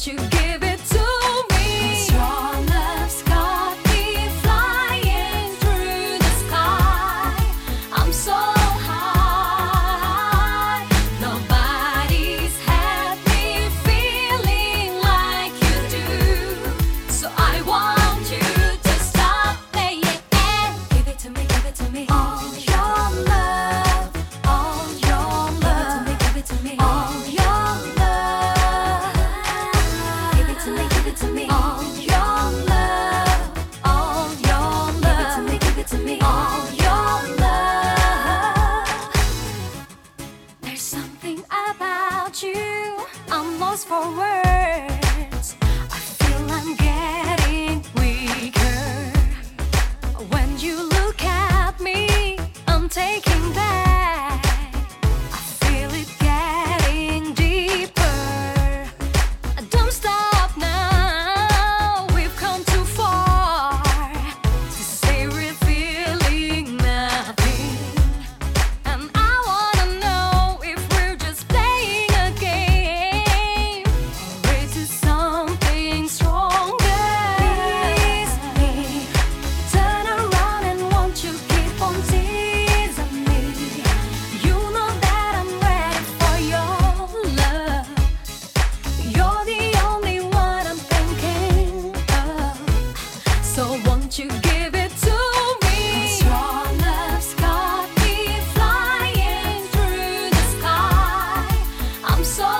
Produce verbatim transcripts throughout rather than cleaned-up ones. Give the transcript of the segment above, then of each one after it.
you give it to me? 'Cause your love's got me flying through the sky. I'm so high, nobody's had me feeling like you do. So I want you to stop playing and give it to me, give it to me. All your love, all your love, give it to me, give it to me. All your love, give it to me, give it to me. All your love, all your love, give it to me, give it to me. All your love. There's something about you, I'm lost for words. I feel I'm getting weaker. When you look at me, I'm taking back. I feel it getting deeper. Don't stop now, we've come too far to say we're feeling nothing. And I wanna know if we're just playing a game or is it something stronger? Please me, turn around and won't you keep on teasing me? You know that I'm ready for your love. You're the only one I'm thinking of. So won't you give it to me? 'Cause your love's got me flying through the sky. I'm so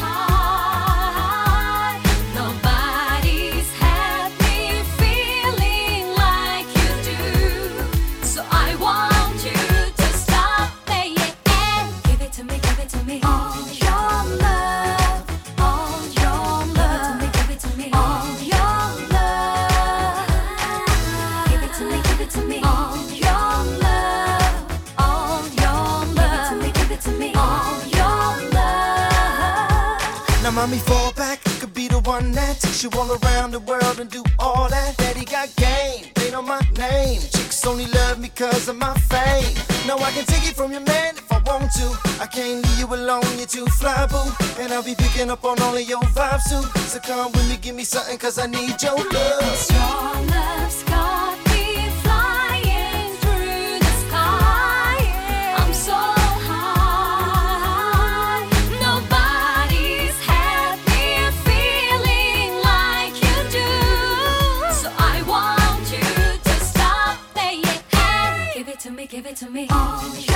high, nobody's had me feeling like you do. So I want you to stop playing and give it to me, give it to me. All your love, all your love, give it to me, all your love, give it to me, give it to me. All your love, all your love, give it to me, all your love. Now mommy fall back, could be the one that takes you all around the world and do all that. Daddy got game, they know my name. Chicks only love me cause of my fame. Now I can take it from your man if I want to. I can't leave you alone, you're too fly, boo. And I'll be picking up on all of your vibes too. So come with me, give me something cause I need your love. 'Cause your love's got me flying through the sky. I'm so high, nobody's had me feeling like you do. So I want you to stop playing and give it to me, give it to me. All